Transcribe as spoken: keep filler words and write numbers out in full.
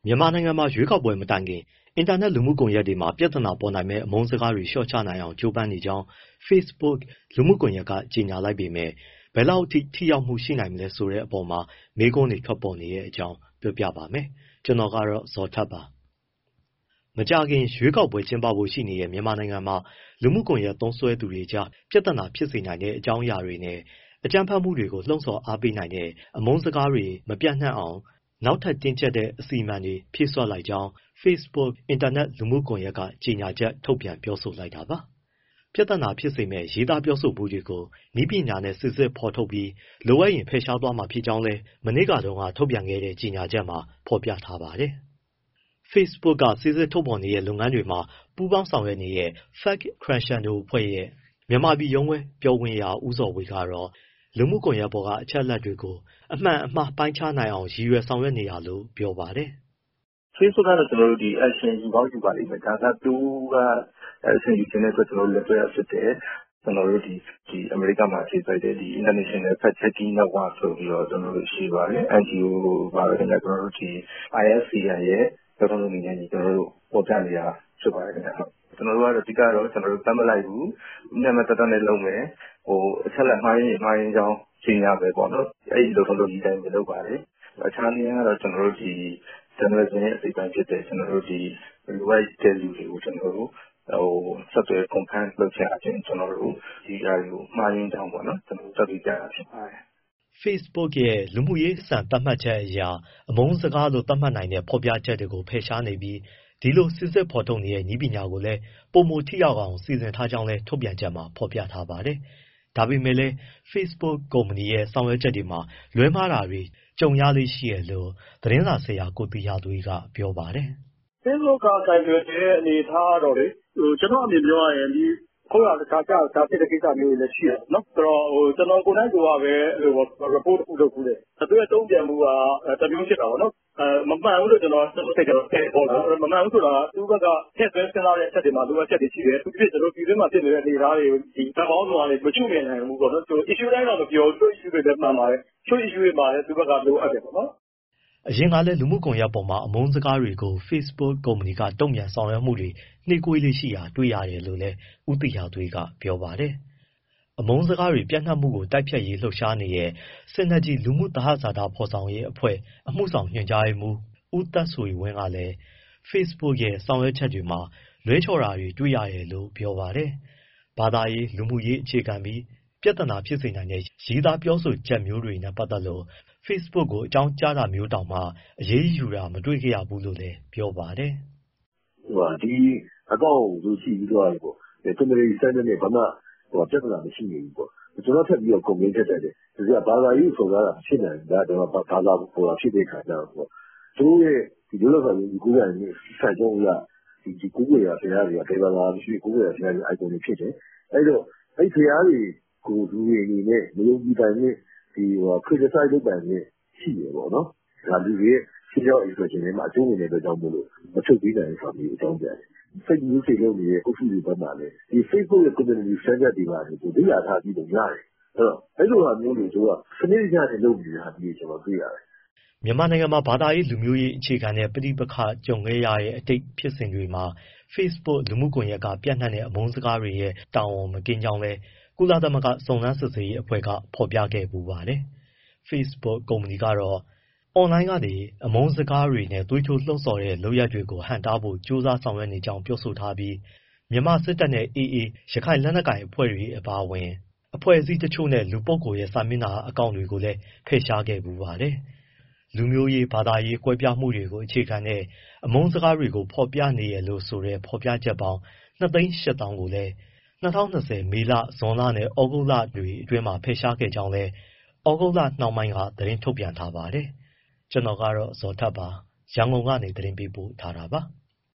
မြန်မာနိုင်ငံမှာရွေးကောက်ပွဲမတိုင်ခင်အင်တာနက်လူမှုကွန်ရက်တွေမှာပြဿနာပေါ်နိုင်မဲ့အမုန်းစကားတွေလျှော့ချနိုင်အောင်ကြိုးပမ်းနေကြောင်း Facebook လူမှုကွန်ရက်ကကြေညာလိုက်ပေမဲ့ဘယ်လောက်အထိထိရောက်မှုရှိနိုင်မလဲဆိုတဲ့အပေါ်မှာမေးခွန်းတွေထွက်ပေါ်နေတဲ့အကြောင်းပြောပြပါမယ်။ကျွန်တော်ကတော့ဇော်ထက်ပါ။မကြခင်ရွေးကောက်ပွဲကျင်းပဖို့ရှိနေတဲ့မြန်မာနိုင်ငံမှာလူမှုကွန်ရက်သုံးစွဲသူတွေကြားပြဿနာဖြစ်စေနိုင်တဲ့အကြောင်းအရာတွေနဲ့အကြမ်းဖက်မှုတွေကိုလှုံ့ဆော်အားပေးနိုင်တဲ့အမုန်းစကားတွေမပြန့်နှံ့အောင်နောက်ထပ်တင်းကျပ်တဲ့အစီအမံတွေဖြည့်စွက်လိုက်ကြောင်း Facebook အင်တာနက်လူမှုကွန်ရက်ကကြေညာချက်ထုတ်ပြန်ပြောဆိုလိုက်တာပါ။ပြဿနာဖြစ်စေမဲ့ရေးသားပြောဆိုမှုတွေကိုနည်းပညာနဲ့စစ်စစ်ဖော်ထုတ်ပြီးလိုအပ်ရင်ဖယ်ရှားသွားမှာဖြစ်ကြောင်းလည်းမနေ့ကတော့ကထုတ်ပြန်ခဲ့တဲ့ကြေညာချက်မှာဖော်ပြထားပါတယ်။ Facebook ကစစ်စစ်ထုတ်ဖော်နေတဲ့လုပ်ငန်းတွေမှာပူးပေါင်းဆောင်ရွက်နေတဲ့ Fact Crescendo အဖွဲ့ရဲ့မြန်မာပြည်ရုံးခွဲပြောခွင့်ရဦးဇော်ဝေကတော့လူမှုကွန်ရက်ပေါ်ကအချက်အလက်တွေကိုအမှန်အမှားပိုင်းခြားနိုင်အောင်ရည်ရွယ်ဆောင်ရွက်နေတာလို့ပြောပါတယ်။ Facebook ကတော့ကျွန်တော်တို့ဒီ action ယူကောင်းယူပါလိမ့်မယ်။ဒါကသူက action ယူခြင်းတဲ့အတွက်ကျွန်တော်တို့လက်တွဲရဖြစ်တယ်။ကျွန်တော်တို့ဒီဒီအမေရိကမှာခြေစိုက်တဲ့ဒီ International Fact Checking Network ဆိုပြီးတော့ကျွန်တော်တို့ရှိပါတယ်။ အန် ဂျီ အို ပါပဲကျွန်တော်တို့ဒီ အိုင် အက်ဖ် စီ အမ် ရဲ့ကျွန်တော်တို့အနေနဲ့ကျွန်တော်တို့ပေါ်ပြနေတာဖြစ်ပါတယ်ခင်ဗျ။ကျွန်တော်တို့ကတော့အဓိကတော့ကျွန်တော်တို့တတ်မလိုက်ဘူး။နာမည်တတ်တတ်နဲ့လုပ်မယ်။ဟိုအချက်လက်မှားရင်မှားရင်ကြောင်းရှင်းရမယ်ပေါ့နော်။အဲ့ဒီလိုလုပ်လို့ဒီတိုင်းပဲလုပ်ပါတယ်။အခြားနည်းကတော့ကျွန်တော်တို့ဒီ journalism ရဲ့အစိပ်ပိုင်းဖြစ်တဲ့ကျွန်တော်တို့ဒီ right တဲ့လူတွေကိုကျွန်တော်တို့ဟိုဆက်သွယ် confirm လုပ်ချင်အချင်းကျွန်တော်တို့ဒီအရာတွေကိုမှားရင်းကြောင်းပေါ့နော်ကျွန်တော်တို့တက်ပြီးကြတာဖြစ်ပါတယ်။ Facebook ရဲ့လူမှုရေးစံသတ်မှတ်ချက်အရအမုန်းစကားလို့သတ်မှတ်နိုင်တဲ့ဖော်ပြချက်တွေကိုဖယ်ရှားနေပြီးဒီလိုစစ်စစ်ဖော်ထုတ်နေတဲ့နည်းပညာကိုလည်းပုံမထိရောက်အောင်စီစဉ်ထားကြောင်းလည်းထုတ်ပြန်ချက်မှာဖော်ပြထားပါတယ်။ဒါပေမဲ့လည်း Facebook ကုမ္ပဏီရဲ့ဆောင်ရွက်ချက်တွေမှာလွဲမှားတာတွေကြုံရလေ့ရှိရလို့သတင်းစာဆရာကိုသီဟသွေးကပြောပါတယ်။ Facebook ကကိုင်တွယ်တဲ့အနေအထားတော့လေဟိုကျွန်တော်အမြင်ပြောရရင်ဒီခုနကတခြားကြတာဖြစ်တဲ့ကိစ္စမျိုးတွေလည်းရှိတယ်နော်ဆိုတော့ဟိုကျွန်တော်ကိုယ်တိုင်ကပဲအဲ့လို report တစ်ခုလုပ်ခုတယ်သူရဲ့တုံ့ပြန်မှုကတမျိုးဖြစ်တာပေါ့နော်အဲမမှန်ဘူးလို့ကျွန်တော်စိတ်ကတော့ပေါ့နော်မမှန်ဘူးဆိုတာသူကထည့်သွင်းစဉ်းစားတဲ့အချက်တွေမှာလိုအပ်ချက်တွေရှိတယ်သူဖြစ်ကျွန်တော်ပြည်တွင်းမှာဖြစ်နေတဲ့အနေအထားတွေဒီတပေါင်းဆောင်ကနေမချုပ်မြင်နိုင်ဘူးပေါ့နော်သူ issue တိုင်းတော့မပြောသူ issue တွေလည်းမှန်ပါတယ်သူ issue တွေမှာလည်းသူဘက်ကလိုအပ်တယ်ပေါ့နော်အရင်ကလည်းလူမှုကွန်ရက်ပေါ်မှာအမုန်းစကားတွေကို Facebook ကုမ္ပဏီကတုံ့ပြန်ဆောင်ရွက်မှုတွေနှိကွေးလေးရှိရာတွေ့ရတယ်လို့လည်းဦးသီဟသွေးကပြောပါတယ်။အမုန်းစကားတွေပြန့်နှံ့မှုကိုတိုက်ဖျက်ရေးလှုပ်ရှားနေတဲ့ Synergy လူမှုသဟဇာတဖော်ဆောင်ရေးအဖွဲ့အမှုဆောင်ညွှန်ကြားရေးမှူးဦးသက်ဆွေဝင်းကလည်း Facebook ရဲ့ဆောင်ရွက်ချက်တွေမှာလွဲချော်တာတွေတွေ့ရတယ်လို့ပြောပါတယ်။ဘာသာရေးလူမှုရေးအခြေခံပြီးပြဿနာဖြစ်စေနိုင်တဲ့ရေးသားပြောဆိုချက်မျိုးတွေနဲ့ပတ်သက်လို့Facebook ကိုအကြောင်းကြားတာမျိုးတောင်မှအရေးယူတာမတွေ့ခဲ့ရဘူးလို့လည်းပြောပါတယ်။ဟိုဒီအကောင့်ကိုကြည့်ပြီးတော့ပေါ့။ community center နဲ့ဘာမှဟိုပြဿနာမရှိနေဘူးပေါ့။ကျွန်တော်ထပ်ပြီးတော့ comment တက်တယ်။ဒီကဘာသာရေးဆိုတာဖြစ်နေတယ်ဒါတော့ဘာသာဟိုဖြစ်တဲ့ခါကျတော့ပေါ့။သူတို့ရဲ့ဒီလိုလိုဆိုရင်ဒီကိုယ်တိုင်စိုက်ကြုံရဒီဒီကိုယ်ကိုယ်ရဆရာတွေကဒေဝလာရှိကိုယ်ကိုယ်ရဆရာတွေ icon တွေဖြစ်တယ်။အဲ့တော့အဲ့ဆရာတွေကိုလူတွေအနေနဲ့မယုံကြည်တိုင်နဲ့ဒီဟို criticize လုပ်တယ်နဲ့ရှိရပေါ့နော်။ဒါလူတွေရဲ့ရှင်းရောက် expression တွေမှာအကျုံးဝင်တဲ့အတွက်ကြောင့်မို့လို့မထုတ်ပေးနိုင်ဆိုတာမျိုးအကြောင်းပြတယ်။ fake news တွေလုပ်နေတဲ့အုပ်စုတွေဘက်မှာလည်းဒီ Facebook ရဲ့ community center တွေပါကိုသိရထားပြီးတော့ရတယ်။အဲ့တော့အဲ့လိုဟာမျိုးတွေသူကစနစ်ကျတဲ့လုပ်နေတာဒီကျွန်တော်တွေ့ရတယ်။မြန်မာနိုင်ငံမှာဘာသာရေးလူမျိုးရေးအခြေခံတဲ့ပဋိပက္ခကြုံခဲ့ရတဲ့အတိတ်ဖြစ်စဉ်တွေမှာ Facebook လူမှုကွန်ရက်ကပြန့်နှံ့တဲ့အမုန်းစကားတွေရဲ့တာဝန်မကင်းကြောင်းလဲကုလသမဂ္ဂစုံစမ်းစစ်ဆေးရေးအဖွဲ့ကဖော်ပြခဲ့ပူပါတယ်။ Facebook ကုမ္ပဏီကတော့အွန်လိုင်းကနေအမုန်းစကားတွေနဲ့သွေးထိုးလှုံ့ဆော်တဲ့လုပ်ရပ်တွေကိုဟန့်တားဖို့ကြိုးစားဆောင်ရွက်နေကြောင်းပြောဆိုထားပြီးမြန်မာစစ်တပ်နဲ့ အေအေ ရခိုင်လက်နက်ကိုင်အဖွဲ့တွေအပါအဝင်အဖွဲ့အစည်းတချို့နဲ့လူပုဂ္ဂိုလ်ရဲ့စာမျက်နှာအကောင့်တွေကိုလည်းဖယ်ရှားခဲ့ပူပါတယ်။လူမျိုးရေးဘာသာရေးကွဲပြားမှုတွေကိုအခြေခံတဲ့အမုန်းစကားတွေကိုဖော်ပြနေရလို့ဆိုတဲ့ဖော်ပြချက်ပေါင်းနှစ်သိန်းရှစ်သောင်းကိုလည်း၂၀၂၀မေလဇွန်လနဲ့ဩဂုတ်လတွေအတွင်းမှာဖယ်ရှားခဲ့ကြောင်းလည်းဩဂုတ်လနှောင်းပိုင်းကသတင်းထုတ်ပြန်ထားပါတယ်။ကျွန်တော်ကတော့ဇော်ထက်ပါရန်ကုန်ကနေသတင်းပေးပို့ထားတာပါ။